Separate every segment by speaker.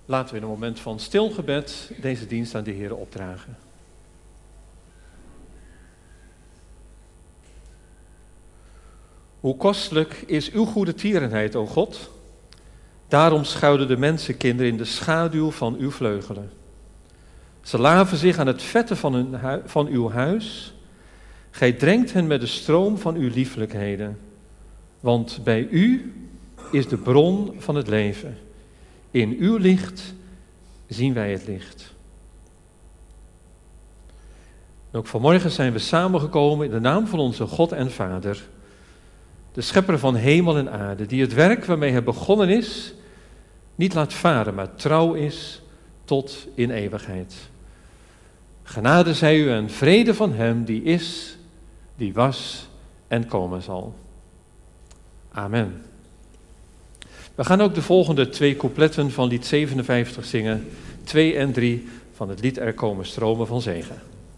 Speaker 1: Laten we in een moment van stilgebed deze dienst aan de Heer opdragen. Hoe kostelijk is uw goede tierenheid, o God. Daarom schuilen de mensenkinderen in de schaduw van uw vleugelen. Ze laven zich aan het vette van uw huis. Gij drenkt hen met de stroom van uw lieflijkheden. Want bij u is de bron van het leven. In uw licht zien wij het licht. En ook vanmorgen zijn we samengekomen in de naam van onze God en Vader, de schepper van hemel en aarde, die het werk waarmee hij begonnen is, niet laat varen, maar trouw is tot in eeuwigheid. Genade zij u en vrede van hem die is, die was en komen zal. Amen. We gaan ook de volgende 2 coupletten van lied 57 zingen, 2 en 3 van het lied Er komen stromen van zegen.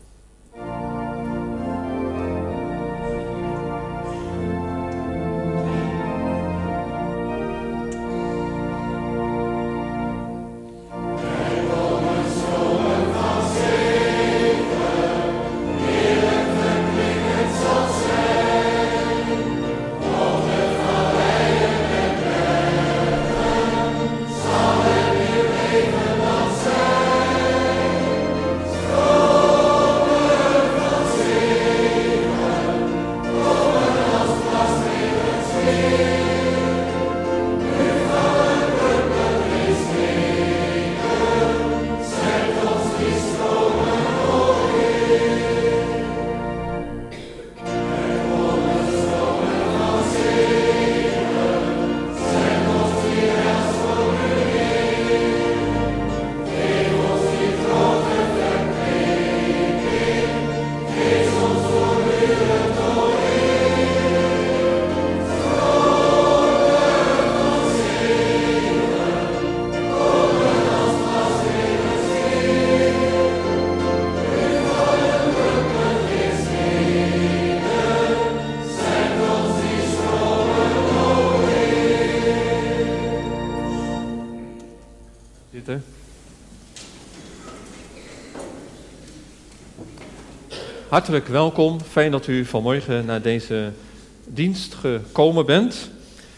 Speaker 1: Hartelijk welkom, fijn dat u vanmorgen naar deze dienst gekomen bent.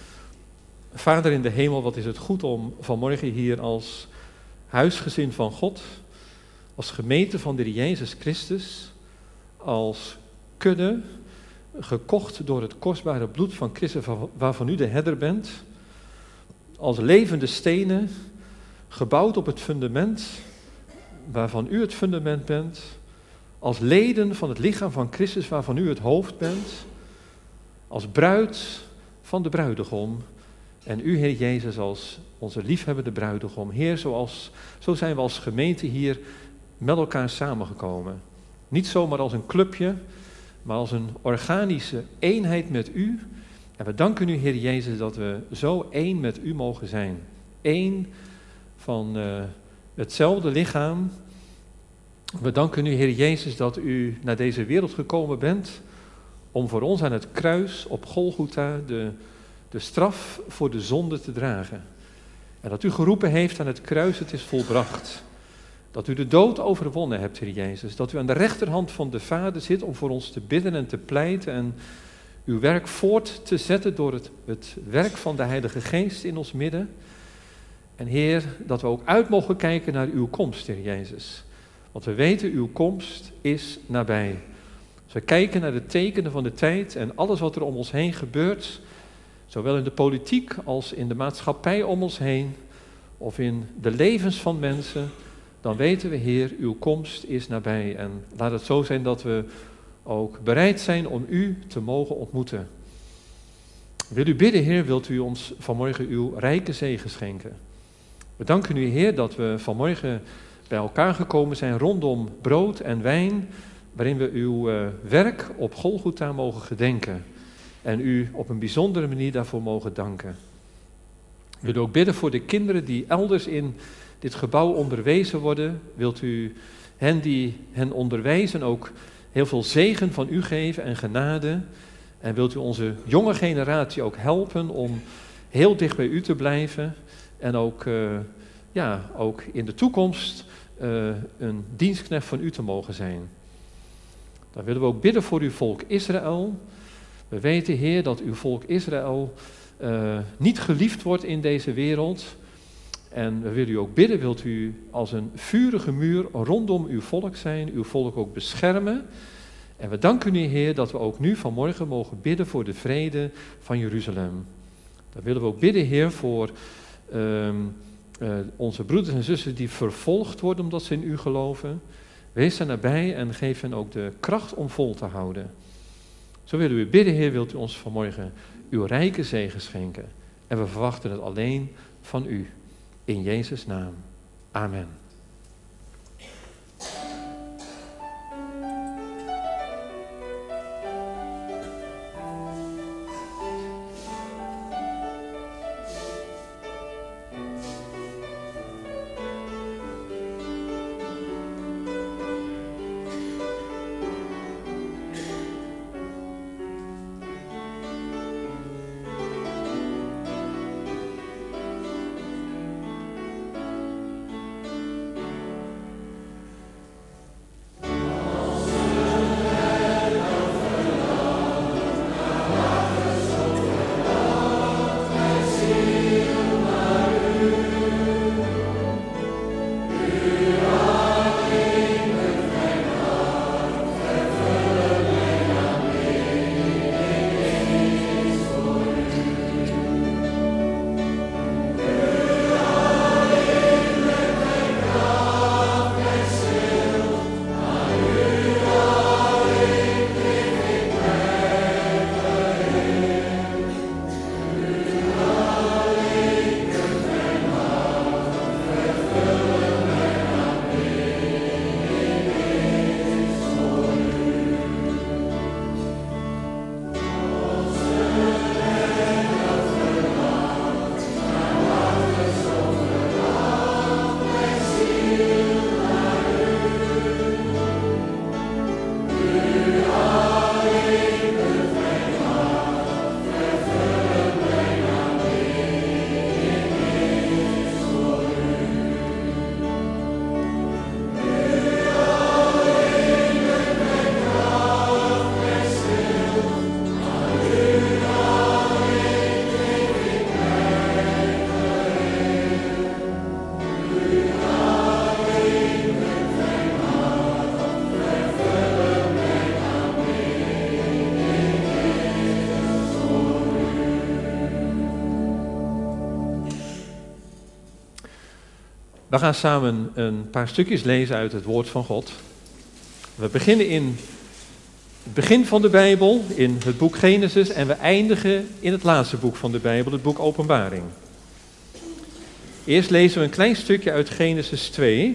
Speaker 1: Vader in de hemel, wat is het goed om vanmorgen hier als huisgezin van God, als gemeente van de Heer Jezus Christus, als kudde, gekocht door het kostbare bloed van Christus waarvan u de herder bent, als levende stenen, gebouwd op het fundament waarvan u het fundament bent, als leden van het lichaam van Christus waarvan u het hoofd bent, als bruid van de bruidegom en u, Heer Jezus, als onze liefhebbende bruidegom. Heer, zo zijn we als gemeente hier met elkaar samengekomen. Niet zomaar als een clubje, maar als een organische eenheid met u. En we danken u, Heer Jezus, dat we zo één met u mogen zijn. Eén van hetzelfde lichaam. We danken u, Heer Jezus, dat u naar deze wereld gekomen bent om voor ons aan het kruis op Golgotha de straf voor de zonde te dragen. En dat u geroepen heeft aan het kruis, het is volbracht. Dat u de dood overwonnen hebt, Heer Jezus. Dat u aan de rechterhand van de Vader zit om voor ons te bidden en te pleiten en uw werk voort te zetten door het werk van de Heilige Geest in ons midden. En Heer, dat we ook uit mogen kijken naar uw komst, Heer Jezus. Want we weten, uw komst is nabij. Als we kijken naar de tekenen van de tijd en alles wat er om ons heen gebeurt, zowel in de politiek als in de maatschappij om ons heen, of in de levens van mensen, dan weten we, Heer, uw komst is nabij. En laat het zo zijn dat we ook bereid zijn om u te mogen ontmoeten. Wil u bidden, Heer, wilt u ons vanmorgen uw rijke zegen schenken. We danken u, Heer, dat we vanmorgen bij elkaar gekomen zijn rondom brood en wijn, waarin we uw werk op Golgotha mogen gedenken en u op een bijzondere manier daarvoor mogen danken. We willen ook bidden voor de kinderen die elders in dit gebouw onderwezen worden. Wilt u hen die hen onderwijzen ook heel veel zegen van u geven en genade. En wilt u onze jonge generatie ook helpen om heel dicht bij u te blijven en ook ook in de toekomst een dienstknecht van u te mogen zijn. Dan willen we ook bidden voor uw volk Israël. We weten, Heer, dat uw volk Israël niet geliefd wordt in deze wereld. En we willen u ook bidden, wilt u als een vurige muur rondom uw volk zijn, uw volk ook beschermen. En we danken u, Heer, dat we ook nu vanmorgen mogen bidden voor de vrede van Jeruzalem. Dan willen we ook bidden, Heer, voor onze broeders en zussen die vervolgd worden omdat ze in u geloven. Wees er nabij en geef hen ook de kracht om vol te houden. Zo willen we u bidden, Heer, wilt u ons vanmorgen uw rijke zegen schenken. En we verwachten het alleen van u. In Jezus' naam. Amen. We gaan samen een paar stukjes lezen uit het woord van God. We beginnen in het begin van de Bijbel, in het boek Genesis, en we eindigen in het laatste boek van de Bijbel, het boek Openbaring. Eerst lezen we een klein stukje uit Genesis 2.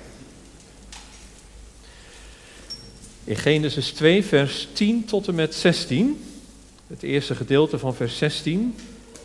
Speaker 1: In Genesis 2, vers 10 tot en met 16. Het eerste gedeelte van vers 16.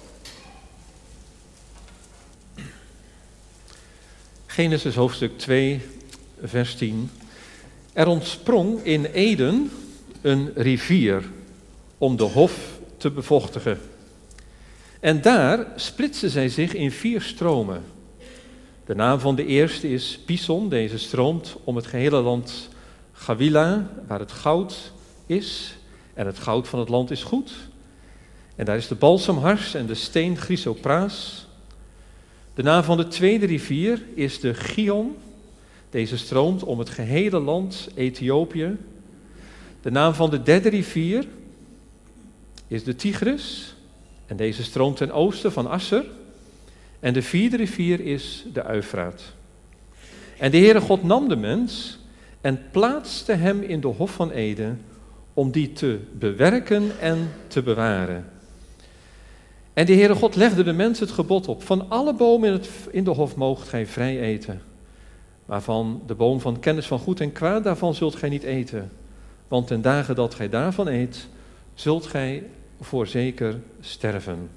Speaker 1: Genesis hoofdstuk 2, vers 10. Er ontsprong in Eden een rivier om de hof te bevochtigen. En daar splitste zij zich in 4 stromen. De naam van de eerste is Pison. Deze stroomt om het gehele land Gawila, waar het goud is. En het goud van het land is goed. En daar is de balsemhars en de steen chrysopraas. De naam van de tweede rivier is de Gihon. Deze stroomt om het gehele land Ethiopië. De naam van de derde rivier is de Tigris. En deze stroomt ten oosten van Asser. En de vierde rivier is de Eufraat. En de Heere God nam de mens en plaatste hem in de hof van Eden om die te bewerken en te bewaren. En de Heere God legde de mens het gebod op: van alle bomen in de hof moogt gij vrij eten. Maar van de boom van kennis van goed en kwaad, daarvan zult gij niet eten. Want ten dagen dat gij daarvan eet, zult gij voorzeker sterven.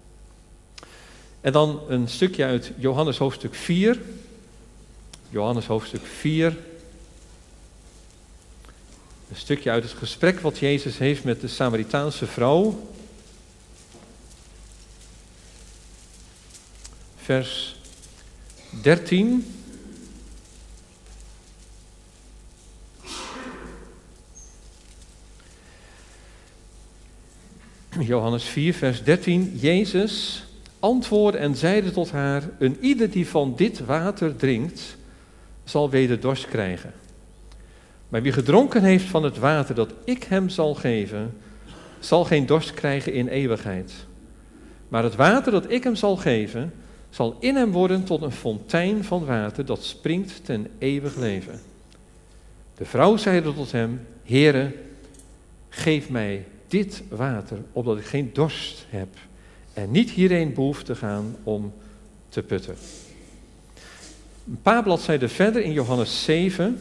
Speaker 1: En dan een stukje uit Johannes hoofdstuk 4. Johannes hoofdstuk 4. Een stukje uit het gesprek wat Jezus heeft met de Samaritaanse vrouw. Vers 13. Johannes 4, vers 13. Jezus antwoordde en zeide tot haar: een ieder die van dit water drinkt, zal weder dorst krijgen. Maar wie gedronken heeft van het water dat ik hem zal geven, zal geen dorst krijgen in eeuwigheid. Maar het water dat ik hem zal geven, zal in hem worden tot een fontein van water dat springt ten eeuwig leven. De vrouw zeide tot hem: Heere, geef mij dit water, opdat ik geen dorst heb en niet hierheen behoef te gaan om te putten. Een paar bladzijden verder in Johannes 7,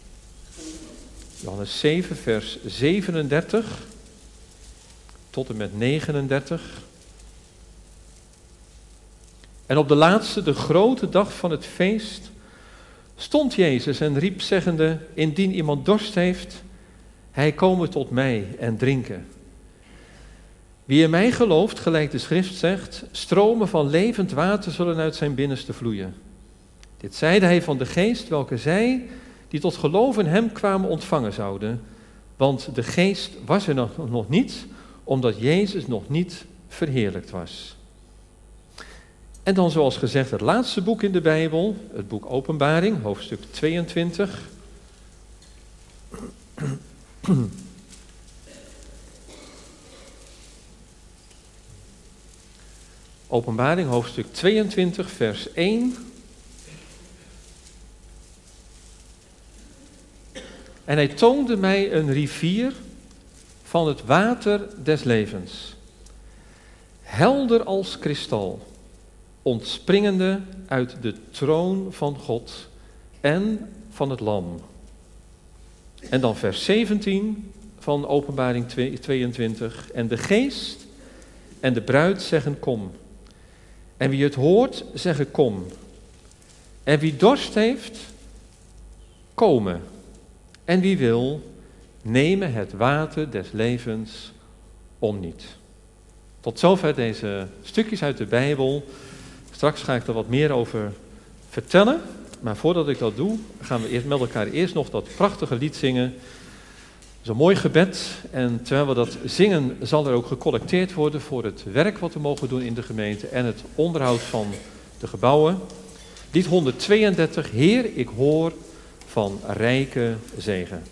Speaker 1: vers 37 tot en met 39. En op de laatste, de grote dag van het feest, stond Jezus en riep zeggende: indien iemand dorst heeft, hij kome tot mij en drinken. Wie in mij gelooft, gelijk de schrift zegt, stromen van levend water zullen uit zijn binnenste vloeien. Dit zeide hij van de geest, welke zij, die tot geloof in hem kwamen, ontvangen zouden. Want de geest was er nog niet, omdat Jezus nog niet verheerlijkt was. En dan zoals gezegd het laatste boek in de Bijbel, het boek Openbaring, hoofdstuk 22. Openbaring, hoofdstuk 22, vers 1. En hij toonde mij een rivier van het water des levens, helder als kristal, ontspringende uit de troon van God en van het Lam. En dan vers 17 van Openbaring 22. En de geest en de bruid zeggen: kom. En wie het hoort, zeggen: kom. En wie dorst heeft, komen. En wie wil, nemen het water des levens om niet. Tot zover deze stukjes uit de Bijbel. Straks ga ik er wat meer over vertellen. Maar voordat ik dat doe, gaan we eerst met elkaar nog dat prachtige lied zingen. Dat is een mooi gebed. En terwijl we dat zingen, zal er ook gecollecteerd worden voor het werk wat we mogen doen in de gemeente en het onderhoud van de gebouwen. Lied 132, Heer, ik hoor van rijke zegen.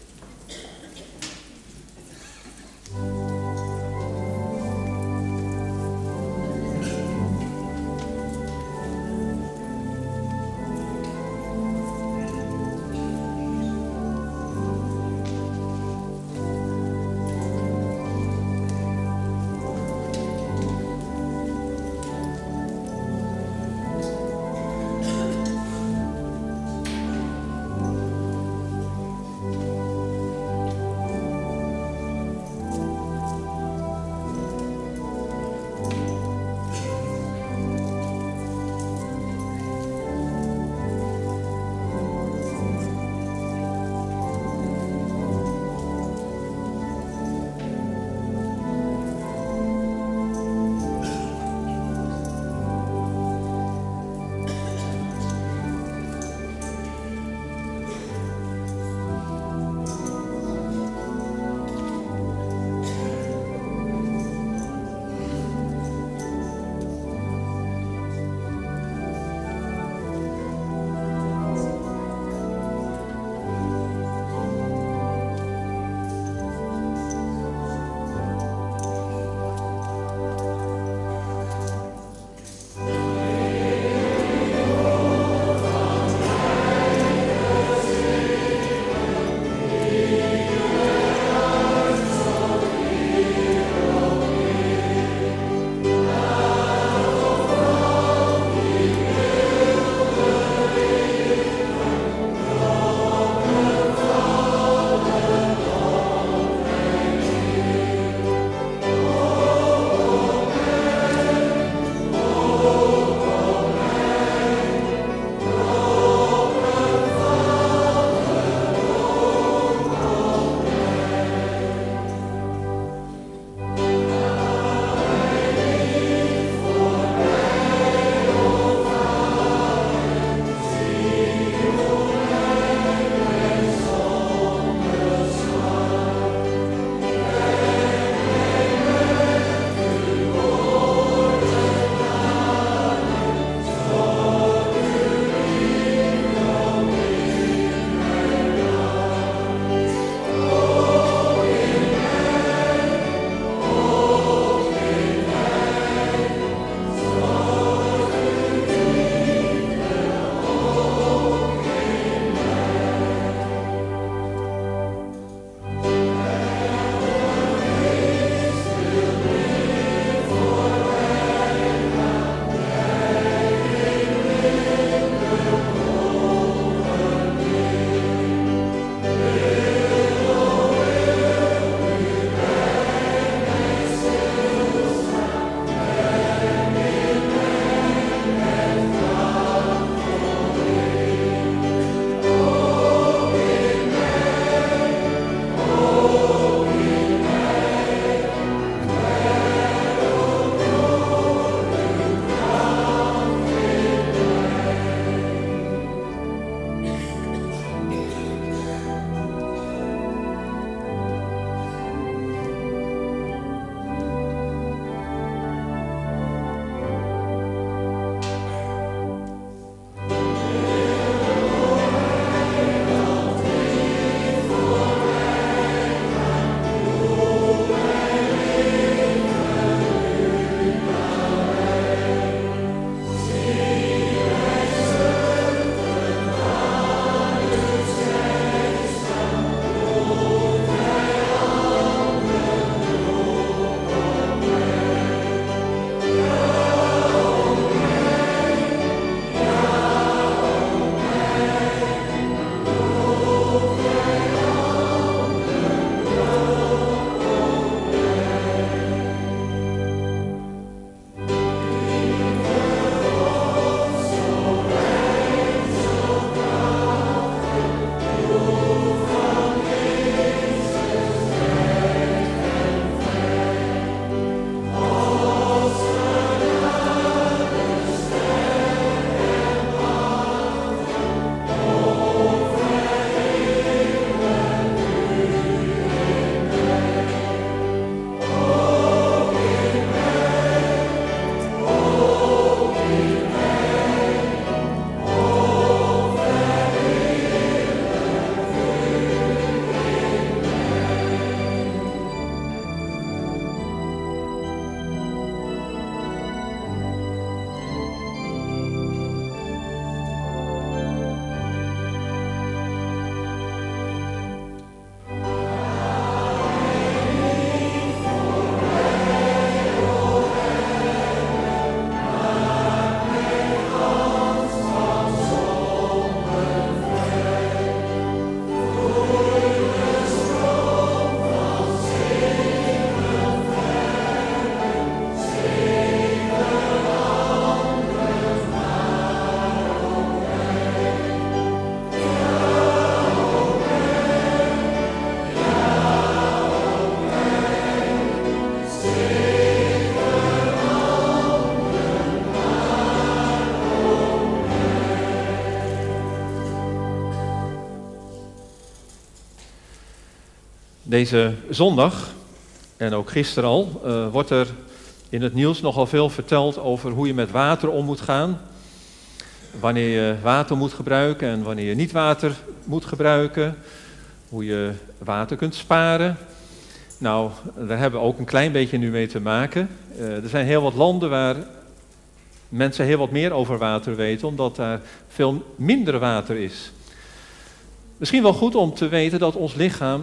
Speaker 1: Deze zondag, en ook gisteren al, wordt er in het nieuws nogal veel verteld over hoe je met water om moet gaan. Wanneer je water moet gebruiken en wanneer je niet water moet gebruiken. Hoe je water kunt sparen. Nou, daar hebben we ook een klein beetje nu mee te maken. Er zijn heel wat landen waar mensen heel wat meer over water weten, omdat daar veel minder water is. Misschien wel goed om te weten dat ons lichaam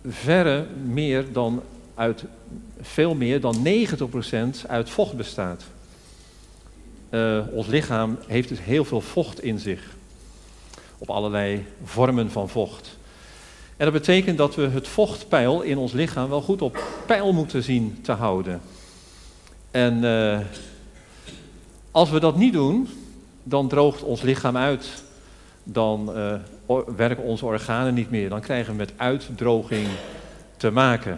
Speaker 1: veel meer dan 90% uit vocht bestaat. Ons lichaam heeft dus heel veel vocht in zich. Op allerlei vormen van vocht. En dat betekent dat we het vochtpeil in ons lichaam wel goed op peil moeten zien te houden. En als we dat niet doen, dan droogt ons lichaam uit. Dan werken onze organen niet meer. Dan krijgen we met uitdroging te maken.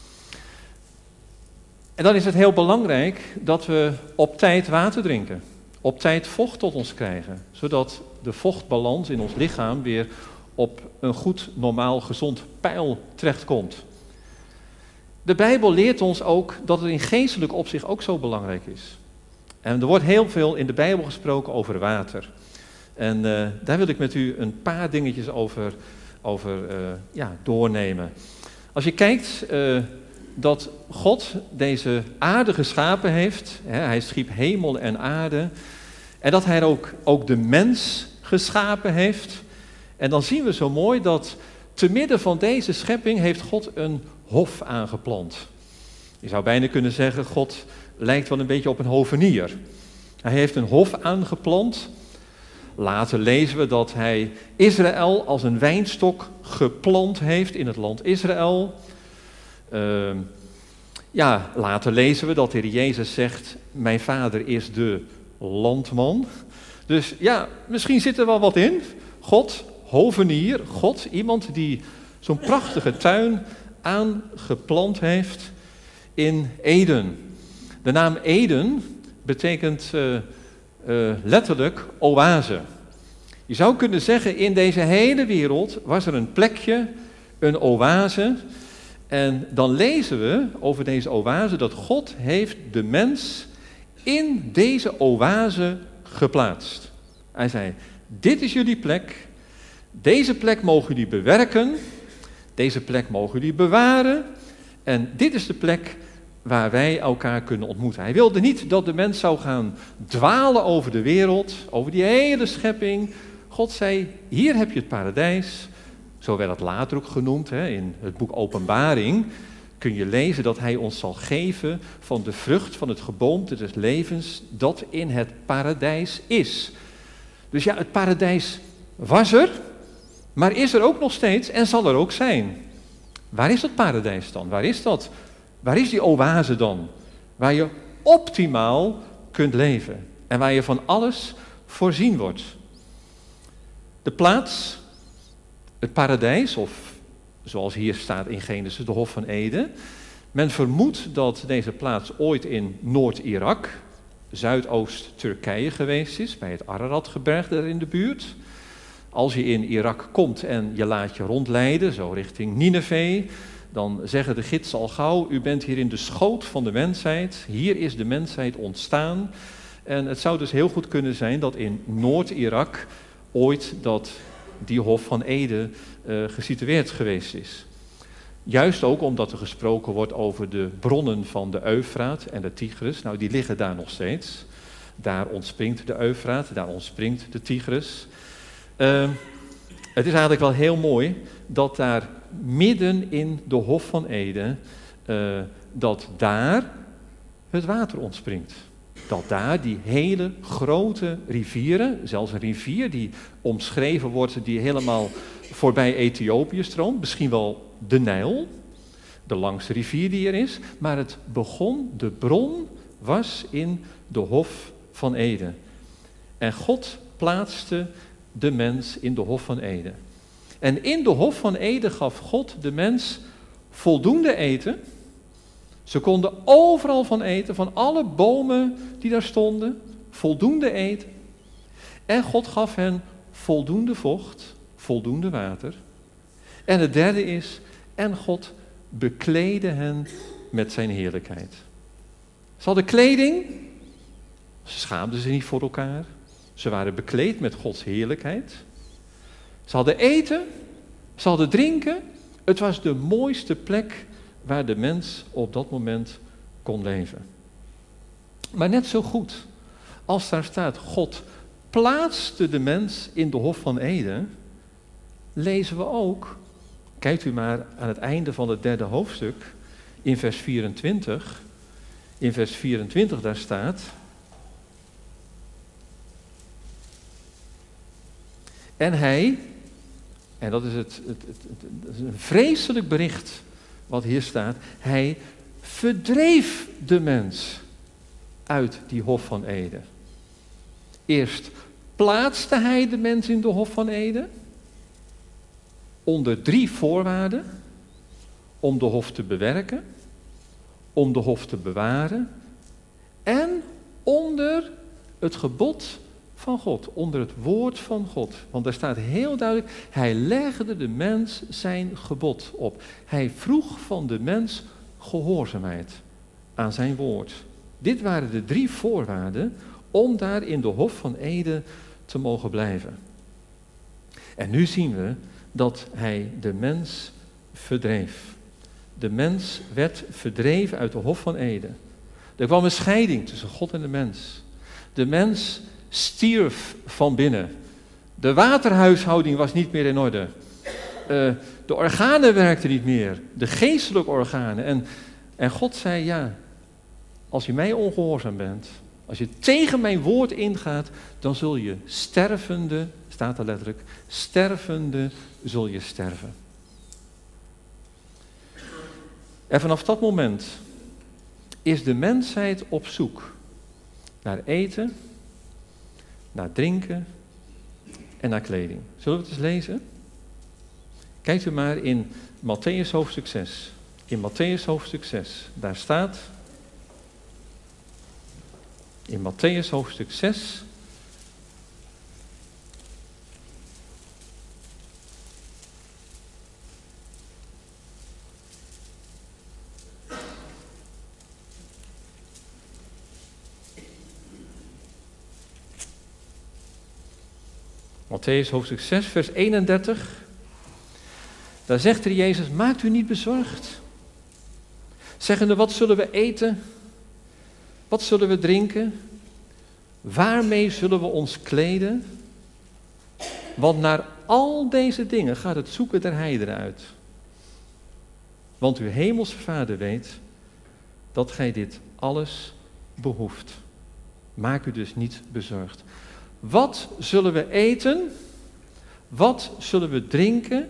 Speaker 1: En dan is het heel belangrijk dat we op tijd water drinken. Op tijd vocht tot ons krijgen. Zodat de vochtbalans in ons lichaam weer op een goed, normaal, gezond peil terechtkomt. De Bijbel leert ons ook dat het in geestelijk opzicht ook zo belangrijk is. En er wordt heel veel in de Bijbel gesproken over water. En daar wil ik met u een paar dingetjes over doornemen. Als je kijkt dat God deze aarde geschapen heeft, hij schiep hemel en aarde, en dat hij ook de mens geschapen heeft. En dan zien we zo mooi dat te midden van deze schepping heeft God een hof aangeplant. Je zou bijna kunnen zeggen, God lijkt wel een beetje op een hovenier. Hij heeft een hof aangeplant. Later lezen we dat hij Israël als een wijnstok geplant heeft in het land Israël. Later lezen we dat de Heer Jezus zegt, mijn vader is de landman. Dus ja, misschien zit er wel wat in. God, hovenier, God, iemand die zo'n prachtige tuin aangeplant heeft in Eden. De naam Eden betekent letterlijk oase. Je zou kunnen zeggen, in deze hele wereld was er een plekje, een oase. En dan lezen we over deze oase dat God heeft de mens in deze oase geplaatst. Hij zei, dit is jullie plek, deze plek mogen jullie bewerken, deze plek mogen jullie bewaren en dit is de plek waar wij elkaar kunnen ontmoeten. Hij wilde niet dat de mens zou gaan dwalen over de wereld, over die hele schepping. God zei, hier heb je het paradijs. Zo werd het later ook genoemd. In het boek Openbaring kun je lezen dat hij ons zal geven van de vrucht van het geboomte des levens dat in het paradijs is. Dus ja, het paradijs was er, maar is er ook nog steeds en zal er ook zijn. Waar is dat paradijs dan? Waar is dat? Waar is die oase dan? Waar je optimaal kunt leven en waar je van alles voorzien wordt. De plaats, het paradijs, of zoals hier staat in Genesis, de Hof van Eden. Men vermoedt dat deze plaats ooit in Noord-Irak, Zuidoost-Turkije geweest is, bij het Araratgebergte daar in de buurt. Als je in Irak komt en je laat je rondleiden, zo richting Nineveh, dan zeggen de gidsen al gauw, u bent hier in de schoot van de mensheid, hier is de mensheid ontstaan. En het zou dus heel goed kunnen zijn dat in Noord-Irak ooit die Hof van Eden gesitueerd geweest is. Juist ook omdat er gesproken wordt over de bronnen van de Eufraat en de Tigris. Nou, die liggen daar nog steeds. Daar ontspringt de Eufraat, daar ontspringt de Tigris. Het is eigenlijk wel heel mooi dat daar midden in de Hof van Eden, dat daar het water ontspringt. Dat daar die hele grote rivieren, zelfs een rivier die omschreven wordt, die helemaal voorbij Ethiopië stroomt, misschien wel de Nijl, de langste rivier die er is, maar de bron was in de Hof van Eden. En God plaatste de mens in de Hof van Eden. En in de Hof van Eden gaf God de mens voldoende eten. Ze konden overal van eten, van alle bomen die daar stonden, voldoende eten. En God gaf hen voldoende vocht, voldoende water. En het derde is, en God bekleedde hen met zijn heerlijkheid. Ze hadden kleding, ze schaamden zich niet voor elkaar. Ze waren bekleed met Gods heerlijkheid. Ze hadden eten, ze hadden drinken. Het was de mooiste plek waar de mens op dat moment kon leven. Maar net zo goed als daar staat, God plaatste de mens in de Hof van Eden, lezen we ook, kijkt u maar aan het einde van het 3e hoofdstuk, in vers 24. In vers 24 daar staat: en hij, en dat is dat is een vreselijk bericht wat hier staat, hij verdreef de mens uit die Hof van Eden. Eerst plaatste hij de mens in de Hof van Eden, onder 3 voorwaarden: om de hof te bewerken, om de hof te bewaren en onder het gebod van God, onder het woord van God. Want daar staat heel duidelijk, hij legde de mens zijn gebod op. Hij vroeg van de mens gehoorzaamheid aan zijn woord. Dit waren de 3 voorwaarden om daar in de Hof van Eden te mogen blijven. En nu zien we dat hij de mens verdreef. De mens werd verdreven uit de Hof van Eden. Er kwam een scheiding tussen God en de mens. De mens stierf van binnen. De waterhuishouding was niet meer in orde. De organen werkten niet meer. De geestelijke organen. En God zei, ja, als je mij ongehoorzaam bent, als je tegen mijn woord ingaat, dan zul je stervende, staat er letterlijk, stervende zul je sterven. En vanaf dat moment is de mensheid op zoek naar eten, naar drinken en naar kleding. Zullen we het eens lezen? Kijkt u maar in Mattheüs hoofdstuk 6. In Mattheüs hoofdstuk 6, daar staat, in Mattheüs hoofdstuk 6, Mattheüs hoofdstuk 6, vers 31. Daar zegt er Jezus, maakt u niet bezorgd. Zeggende, wat zullen we eten? Wat zullen we drinken? Waarmee zullen we ons kleden? Want naar al deze dingen gaat het zoeken der heidenen uit. Want uw hemelse Vader weet dat gij dit alles behoeft. Maak u dus niet bezorgd. Wat zullen we eten? Wat zullen we drinken?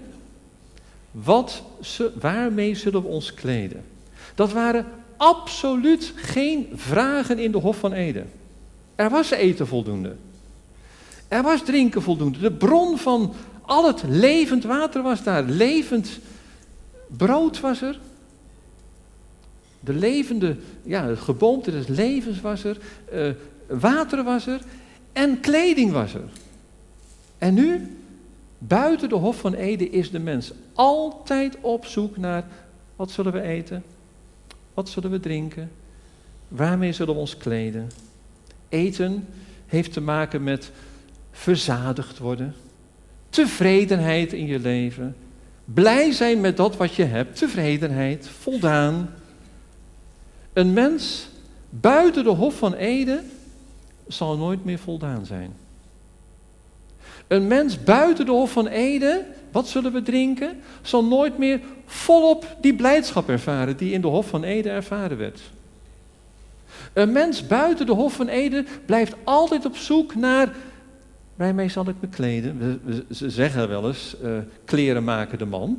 Speaker 1: Waarmee zullen we ons kleden? Dat waren absoluut geen vragen in de Hof van Eden. Er was eten voldoende. Er was drinken voldoende. De bron van al het levend water was daar. Levend brood was er. De levende, het geboomte des levens was er. Water was er. En kleding was er. En nu, buiten de Hof van Eden is de mens altijd op zoek naar, wat zullen we eten? Wat zullen we drinken? Waarmee zullen we ons kleden? Eten heeft te maken met verzadigd worden. Tevredenheid in je leven. Blij zijn met dat wat je hebt. Tevredenheid, voldaan. Een mens buiten de Hof van Eden zal nooit meer voldaan zijn. Een mens buiten de Hof van Eden, wat zullen we drinken, zal nooit meer volop die blijdschap ervaren die in de Hof van Eden ervaren werd. Een mens buiten de Hof van Eden blijft altijd op zoek naar, waarmee zal ik me kleden? Ze zeggen wel eens, kleren maken de man.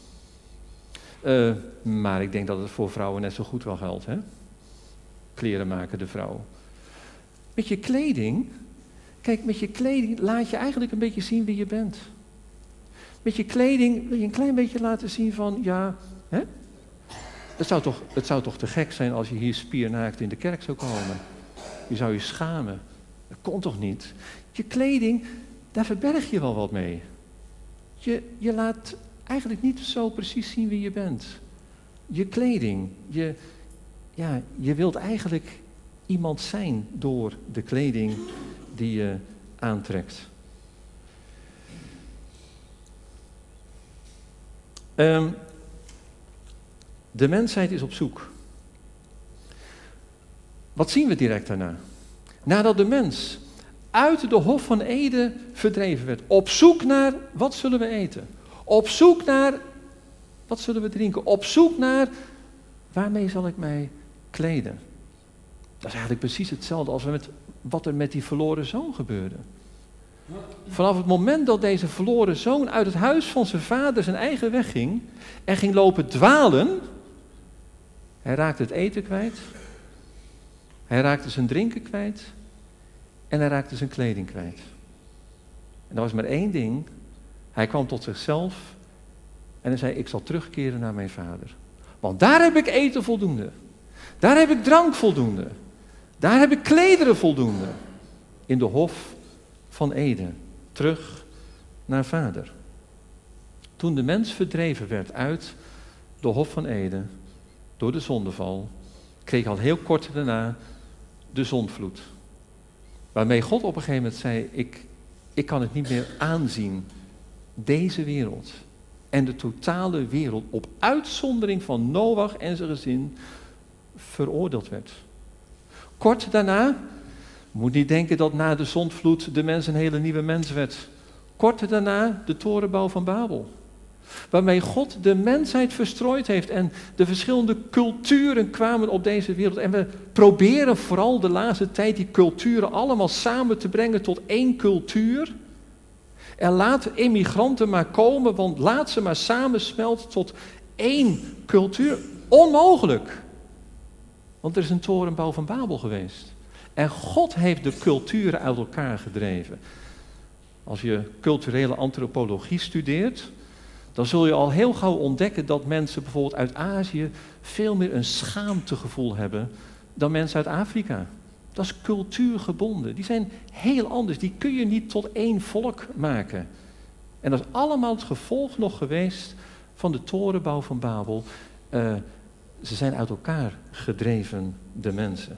Speaker 1: Maar ik denk dat het voor vrouwen net zo goed wel geldt, hè? Kleren maken de vrouw. Met je kleding, kijk, met je kleding laat je eigenlijk een beetje zien wie je bent. Met je kleding wil je een klein beetje laten zien van, ja, hè? Het zou toch te gek zijn als je hier spiernaakt in de kerk zou komen. Je zou je schamen. Dat kon toch niet? Je kleding, daar verberg je wel wat mee. Je laat eigenlijk niet zo precies zien wie je bent. je kleding. Je wilt eigenlijk iemand zijn door de kleding die je aantrekt. De mensheid is op zoek. Wat zien we direct daarna? Nadat de mens uit de Hof van Eden verdreven werd, op zoek naar wat zullen we eten? Op zoek naar wat zullen we drinken? Op zoek naar waarmee zal ik mij kleden? Dat is eigenlijk precies hetzelfde als wat er met die verloren zoon gebeurde. Vanaf het moment dat deze verloren zoon uit het huis van zijn vader zijn eigen weg ging en ging lopen dwalen, hij raakte het eten kwijt, hij raakte zijn drinken kwijt en hij raakte zijn kleding kwijt. En dat was maar één ding, hij kwam tot zichzelf en hij zei, ik zal terugkeren naar mijn vader. Want daar heb ik eten voldoende, daar heb ik drank voldoende, daar heb ik klederen voldoende, in de Hof van Eden, terug naar vader. Toen de mens verdreven werd uit de Hof van Eden, door de zondeval, kreeg al heel kort daarna de zondvloed. Waarmee God op een gegeven moment zei, ik kan het niet meer aanzien, deze wereld en de totale wereld op uitzondering van Noach en zijn gezin veroordeeld werd. Kort daarna, moet niet denken dat na de zondvloed de mens een hele nieuwe mens werd. Kort daarna de torenbouw van Babel. Waarmee God de mensheid verstrooid heeft en de verschillende culturen kwamen op deze wereld. En we proberen vooral de laatste tijd die culturen allemaal samen te brengen tot één cultuur. En laat immigranten maar komen, want laat ze maar samensmelten tot één cultuur. Onmogelijk. Want er is een torenbouw van Babel geweest. En God heeft de culturen uit elkaar gedreven. Als je culturele antropologie studeert, dan zul je al heel gauw ontdekken dat mensen bijvoorbeeld uit Azië veel meer een schaamtegevoel hebben dan mensen uit Afrika. Dat is cultuurgebonden. Die zijn heel anders. Die kun je niet tot één volk maken. En dat is allemaal het gevolg nog geweest van de torenbouw van Babel. Ze zijn uit elkaar gedreven, de mensen.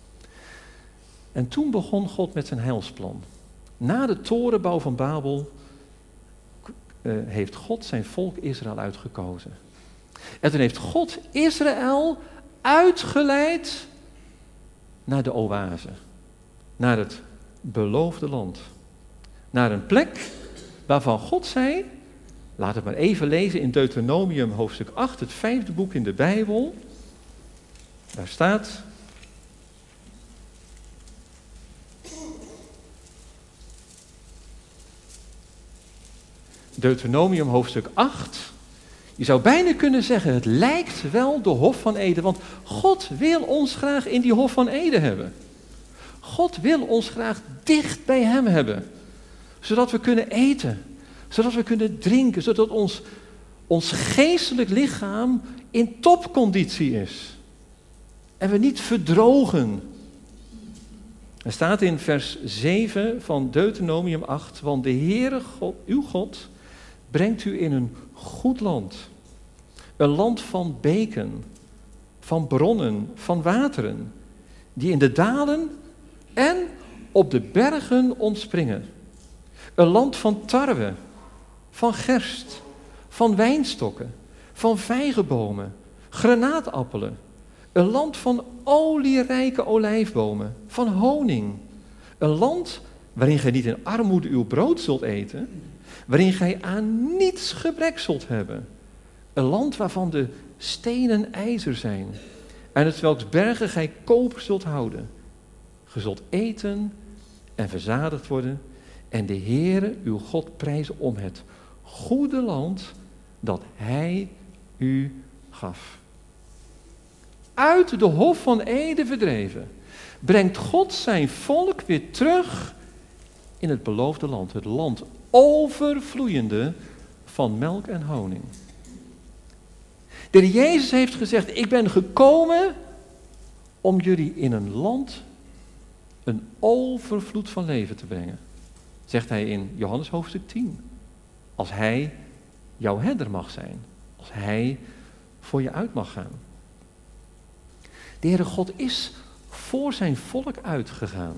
Speaker 1: En toen begon God met zijn heilsplan. Na de torenbouw van Babel heeft God zijn volk Israël uitgekozen. En toen heeft God Israël uitgeleid naar de oase. Naar het beloofde land. Naar een plek waarvan God zei, laat het maar even lezen in Deuteronomium hoofdstuk 8, het 5e boek in de Bijbel. Daar staat: Deuteronomium hoofdstuk 8. Je zou bijna kunnen zeggen, het lijkt wel de Hof van Eden, want God wil ons graag in die Hof van Eden hebben. God wil ons graag dicht bij hem hebben, zodat we kunnen eten, zodat we kunnen drinken, zodat ons geestelijk lichaam in topconditie is. En we niet verdrogen. Er staat in vers 7 van Deuteronomium 8, want de Heere God, uw God, brengt u in een goed land. Een land van beken, van bronnen, van wateren, die in de dalen en op de bergen ontspringen. Een land van tarwe, van gerst, van wijnstokken, van vijgenbomen, granaatappelen. Een land van olierijke olijfbomen, van honing. Een land waarin gij niet in armoede uw brood zult eten, waarin gij aan niets gebrek zult hebben. Een land waarvan de stenen ijzer zijn, en het welks bergen gij koper zult houden. Ge zult eten en verzadigd worden, en de Heere uw God prijzen om het goede land dat hij u gaf. Uit de Hof van Eden verdreven, brengt God zijn volk weer terug in het beloofde land. Het land overvloeiende van melk en honing. De Heer Jezus heeft gezegd, ik ben gekomen om jullie in een land een overvloed van leven te brengen. Zegt hij in Johannes hoofdstuk 10. Als hij jouw herder mag zijn. Als hij voor je uit mag gaan. De Heere God is voor zijn volk uitgegaan.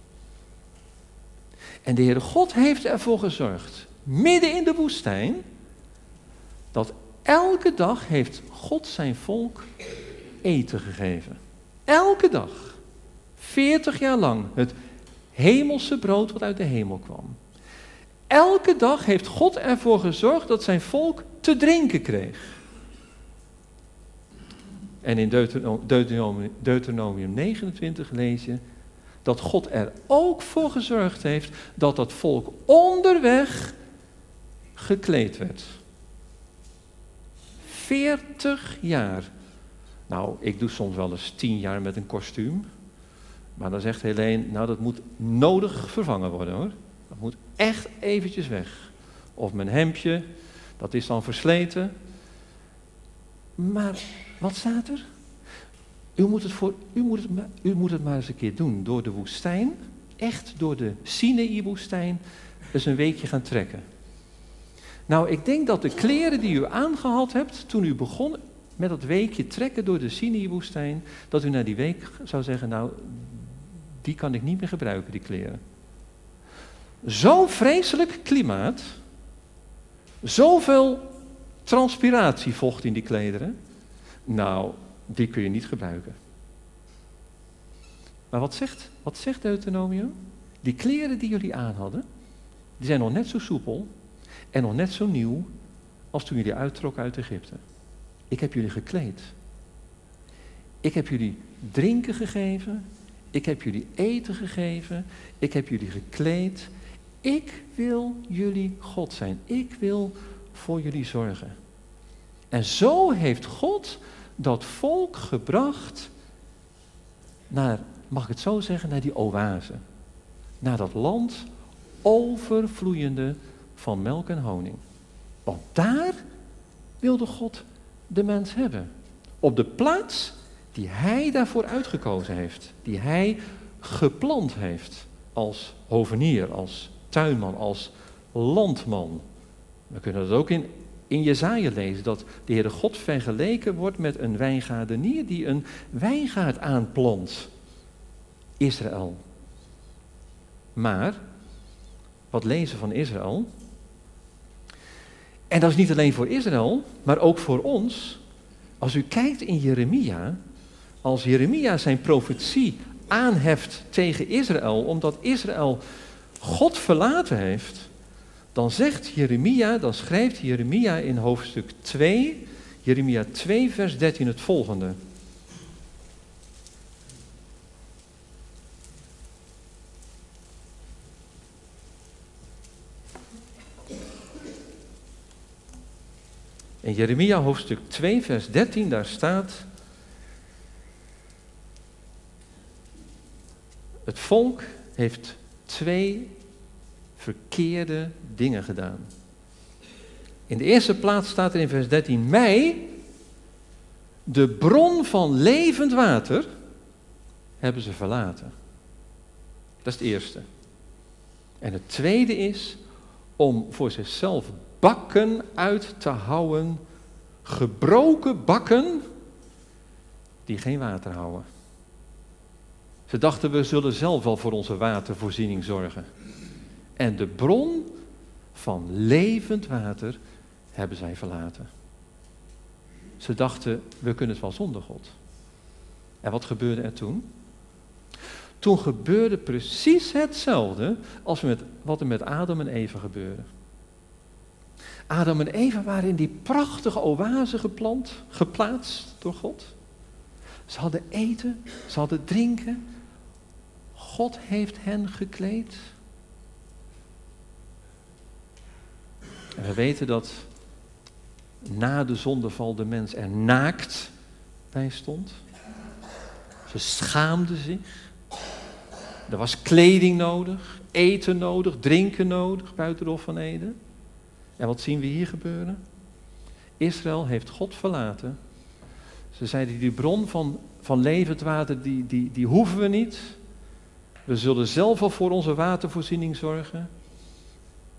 Speaker 1: En de Heere God heeft ervoor gezorgd, midden in de woestijn, dat elke dag heeft God zijn volk eten gegeven. Elke dag. 40 jaar lang. Het hemelse brood wat uit de hemel kwam. Elke dag heeft God ervoor gezorgd dat zijn volk te drinken kreeg. En in Deuteronomium 29 lees je dat God er ook voor gezorgd heeft dat dat volk onderweg gekleed werd. 40 jaar. Nou, ik doe soms wel eens 10 jaar met een kostuum. Maar dan zegt Helene, nou dat moet nodig vervangen worden hoor. Dat moet echt eventjes weg. Of mijn hemdje, dat is dan versleten. Maar wat staat er? U moet het maar eens een keer doen. Door de woestijn, echt door de Sinaï-woestijn, eens een weekje gaan trekken. Nou, ik denk dat de kleren die u aangehad hebt toen u begon met dat weekje trekken door de Sinaï-woestijn, dat u na die week zou zeggen, nou, die kan ik niet meer gebruiken, die kleren. Zo'n vreselijk klimaat, zoveel transpiratievocht in die klederen, nou, die kun je niet gebruiken. Maar wat zegt Deuteronomium? Die kleren die jullie aan hadden, die zijn nog net zo soepel en nog net zo nieuw als toen jullie uittrokken uit Egypte. Ik heb jullie gekleed. Ik heb jullie drinken gegeven. Ik heb jullie eten gegeven. Ik heb jullie gekleed. Ik wil jullie God zijn. Ik wil voor jullie zorgen. En zo heeft God dat volk gebracht naar, mag ik het zo zeggen, naar die oase. Naar dat land overvloeiende van melk en honing. Want daar wilde God de mens hebben. Op de plaats die hij daarvoor uitgekozen heeft. Die hij geplant heeft als hovenier, als tuinman, als landman. We kunnen dat ook in Jesaja lezen, dat de Heere God vergeleken wordt met een wijngaardenier die een wijngaard aanplant. Israël. Maar, wat lezen van Israël? En dat is niet alleen voor Israël, maar ook voor ons. Als u kijkt in Jeremia, als Jeremia zijn profetie aanheft tegen Israël, omdat Israël God verlaten heeft, dan schrijft Jeremia in hoofdstuk 2, Jeremia 2 vers 13 het volgende. In Jeremia hoofdstuk 2 vers 13, daar staat: het volk heeft 2 verkeerde dingen gedaan. In de eerste plaats staat er in vers 13: mij, de bron van levend water, hebben ze verlaten. Dat is het eerste. En het tweede is om voor zichzelf bakken uit te houden, gebroken bakken die geen water houden. Ze dachten, we zullen zelf wel voor onze watervoorziening zorgen. En de bron van levend water hebben zij verlaten. Ze dachten, we kunnen het wel zonder God. En wat gebeurde er toen? Toen gebeurde precies hetzelfde als wat er met Adam en Eva gebeurde. Adam en Eva waren in die prachtige oase geplaatst door God. Ze hadden eten, ze hadden drinken. God heeft hen gekleed. En we weten dat na de zondeval de mens er naakt bij stond. Ze schaamden zich. Er was kleding nodig, eten nodig, drinken nodig buiten de Hof van Eden. En wat zien we hier gebeuren? Israël heeft God verlaten. Ze zeiden, die bron van levend water, die hoeven we niet. We zullen zelf wel voor onze watervoorziening zorgen.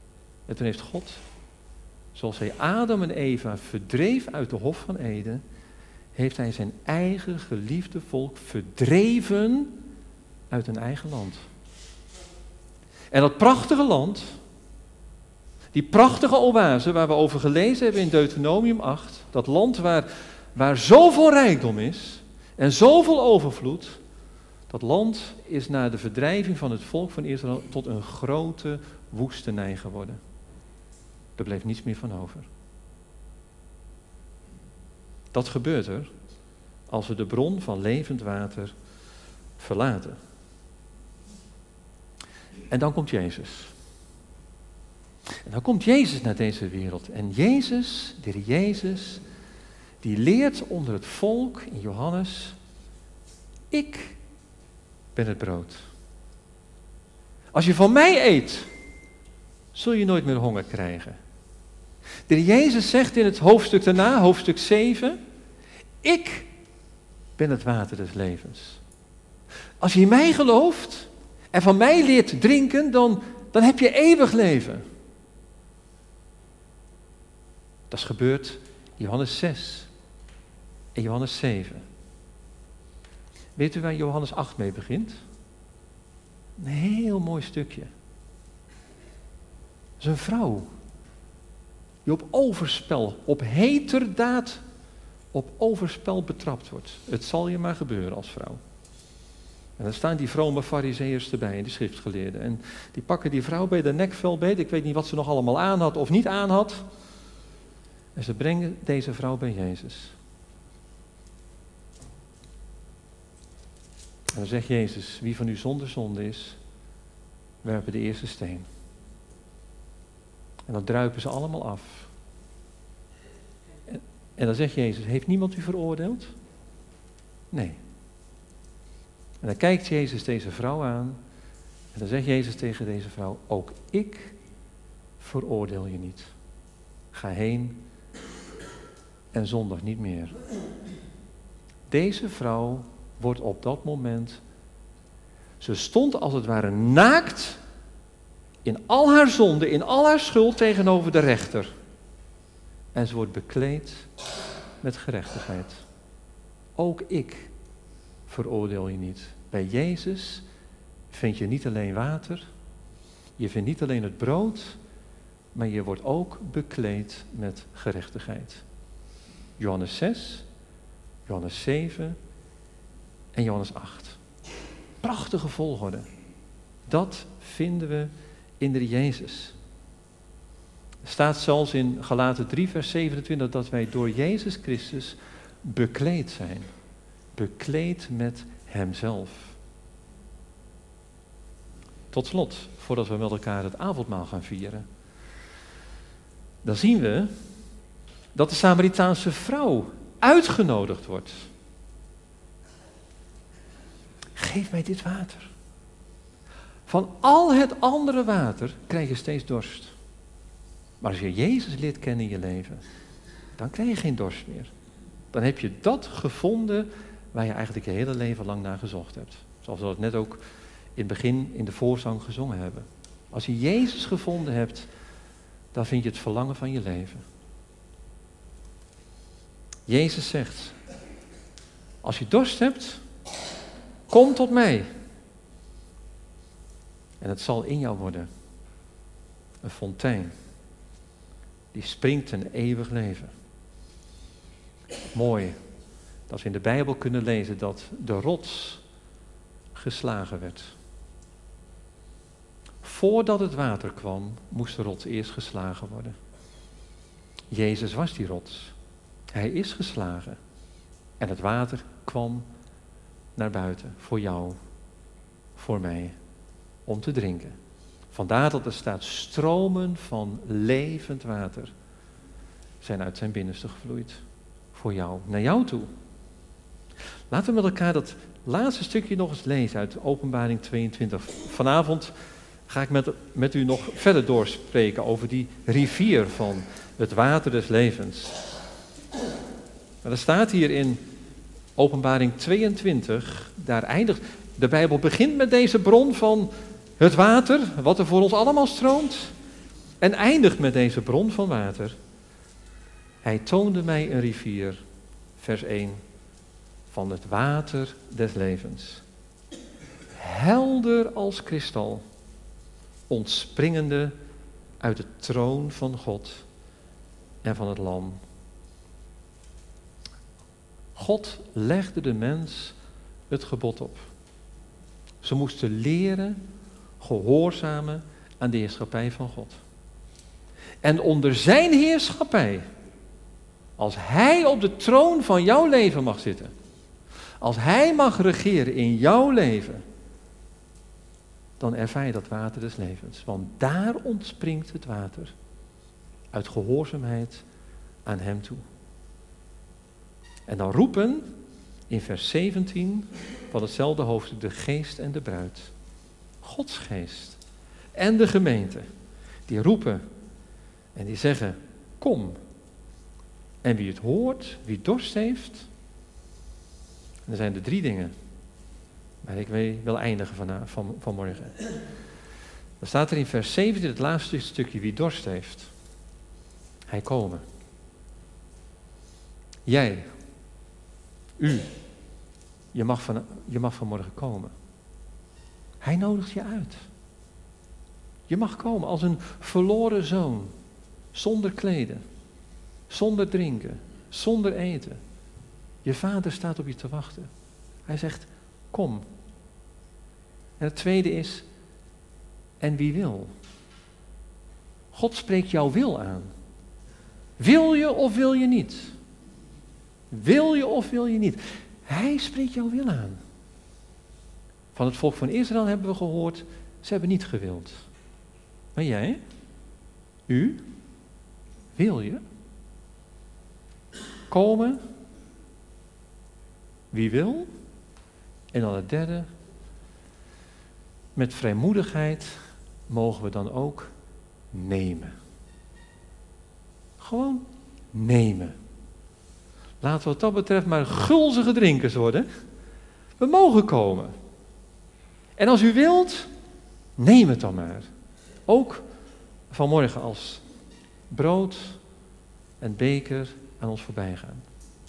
Speaker 1: En toen heeft God, zoals hij Adam en Eva verdreef uit de Hof van Eden, heeft hij zijn eigen geliefde volk verdreven uit hun eigen land. En dat prachtige land, die prachtige oase waar we over gelezen hebben in Deuteronomium 8, dat land waar zoveel rijkdom is en zoveel overvloed, dat land is na de verdrijving van het volk van Israël tot een grote woestenij geworden. Er bleef niets meer van over. Dat gebeurt er als we de bron van levend water verlaten. En dan komt Jezus. En dan komt Jezus naar deze wereld. En Jezus, de Heer Jezus, die leert onder het volk in Johannes: ik ben het brood. Als je van mij eet, zul je nooit meer honger krijgen. De Heer Jezus zegt in het hoofdstuk daarna, hoofdstuk 7, ik ben het water des levens. Als je in mij gelooft en van mij leert drinken, dan heb je eeuwig leven. Dat is gebeurd in Johannes 6 en Johannes 7. Weet u waar Johannes 8 mee begint? Een heel mooi stukje. Dat is een vrouw die op overspel, op heterdaad, op overspel betrapt wordt. Het zal je maar gebeuren als vrouw. En dan staan die vrome farizeeërs erbij en die schriftgeleerden. En die pakken die vrouw bij de nekvel beet. Ik weet niet wat ze nog allemaal aan had of niet aan had. En ze brengen deze vrouw bij Jezus. En dan zegt Jezus: wie van u zonder zonde is, werpen de eerste steen. En dan druipen ze allemaal af. En dan zegt Jezus: heeft niemand u veroordeeld? Nee. En dan kijkt Jezus deze vrouw aan. En dan zegt Jezus tegen deze vrouw: ook ik veroordeel je niet. Ga heen en zondig niet meer. Deze vrouw wordt op dat moment, ze stond als het ware naakt in al haar zonde, in al haar schuld tegenover de rechter. En ze wordt bekleed met gerechtigheid. Ook ik veroordeel je niet. Bij Jezus vind je niet alleen water, je vindt niet alleen het brood, maar je wordt ook bekleed met gerechtigheid. Johannes 6, Johannes 7 en Johannes 8. Prachtige volgorde. Dat vinden we in de Jezus. Er staat zelfs in Galaten 3 vers 27 dat wij door Jezus Christus bekleed zijn. Bekleed met Hemzelf. Tot slot, voordat we met elkaar het avondmaal gaan vieren, dan zien we dat de Samaritaanse vrouw uitgenodigd wordt. Geef mij dit water. Van al het andere water krijg je steeds dorst. Maar als je Jezus leert kennen in je leven, dan krijg je geen dorst meer. Dan heb je dat gevonden waar je eigenlijk je hele leven lang naar gezocht hebt. Zoals we dat net ook in het begin in de voorzang gezongen hebben. Als je Jezus gevonden hebt, dan vind je het verlangen van je leven. Jezus zegt: als je dorst hebt, kom tot mij. En het zal in jou worden een fontein die springt ten eeuwig leven. Mooi dat we in de Bijbel kunnen lezen dat de rots geslagen werd. Voordat het water kwam, moest de rots eerst geslagen worden. Jezus was die rots. Hij is geslagen. En het water kwam naar buiten. Voor jou, voor mij, om te drinken. Vandaar dat er staat: stromen van levend water zijn uit zijn binnenste gevloeid. Voor jou, naar jou toe. Laten we met elkaar dat laatste stukje nog eens lezen uit Openbaring 22. Vanavond ga ik met u nog verder doorspreken over die rivier van het water des levens. Maar er staat hier in Openbaring 22, daar eindigt, de Bijbel begint met deze bron van het water, wat er voor ons allemaal stroomt, en eindigt met deze bron van water. Hij toonde mij een rivier, vers 1, van het water des levens. Helder als kristal, ontspringende uit de troon van God en van het Lam. God legde de mens het gebod op. Ze moesten leren, gehoorzamen aan de heerschappij van God. En onder zijn heerschappij, als hij op de troon van jouw leven mag zitten, als hij mag regeren in jouw leven, dan ervaar je dat water des levens. Want daar ontspringt het water, uit gehoorzaamheid aan hem toe. En dan roepen in vers 17 van hetzelfde hoofdstuk de geest en de bruid. Gods geest en de gemeente, die roepen en die zeggen, kom. En wie het hoort, wie dorst heeft. En er zijn er 3 dingen waar ik mee wil eindigen vanmorgen. Dan staat er in vers 17, het laatste stukje, wie dorst heeft. Hij komen. Jij, u, je mag vanmorgen komen. Hij nodigt je uit. Je mag komen als een verloren zoon, zonder kleden, zonder drinken, zonder eten. Je vader staat op je te wachten. Hij zegt, kom. En het tweede is, en wie wil? God spreekt jouw wil aan. Wil je of wil je niet? Wil je of wil je niet? Hij spreekt jouw wil aan. Van het volk van Israël hebben we gehoord, ze hebben niet gewild. Maar jij? U? Wil je? Komen? Wie wil? En dan het derde. Met vrijmoedigheid mogen we dan ook nemen. Gewoon nemen. Laten we wat dat betreft maar gulzige drinkers worden. We mogen komen. En als u wilt, neem het dan maar. Ook vanmorgen als brood en beker aan ons voorbij gaan.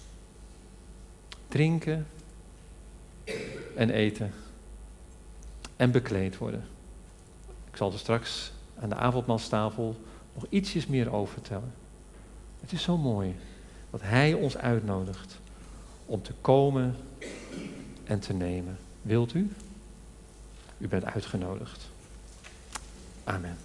Speaker 1: Drinken en eten en bekleed worden. Ik zal er straks aan de avondmaalstafel nog ietsjes meer over vertellen. Het is zo mooi dat hij ons uitnodigt om te komen en te nemen. Wilt u? U bent uitgenodigd. Amen.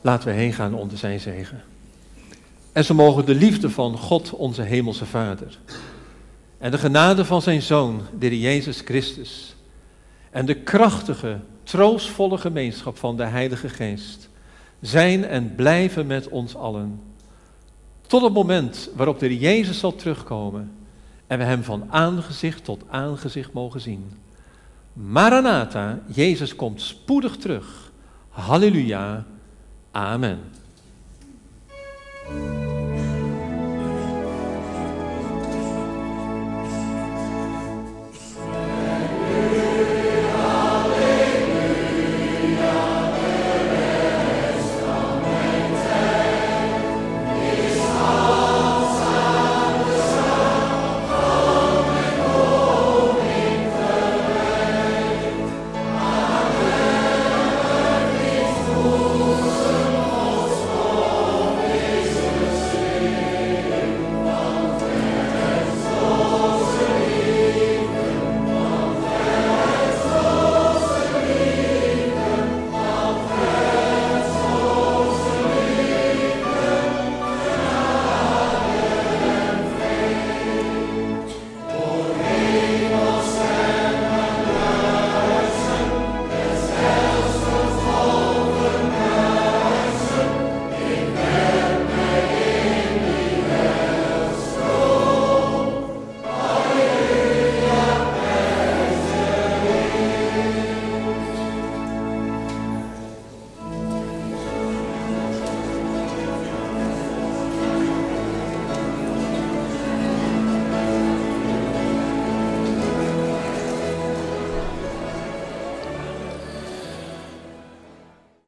Speaker 1: Laten we heen gaan onder zijn zegen. En zo mogen de liefde van God, onze hemelse Vader, en de genade van zijn Zoon, de Heer Jezus Christus, en de krachtige, troostvolle gemeenschap van de Heilige Geest zijn en blijven met ons allen. Tot het moment waarop de Heer Jezus zal terugkomen en we hem van aangezicht tot aangezicht mogen zien. Maranatha, Jezus komt spoedig terug. Halleluja. Amen.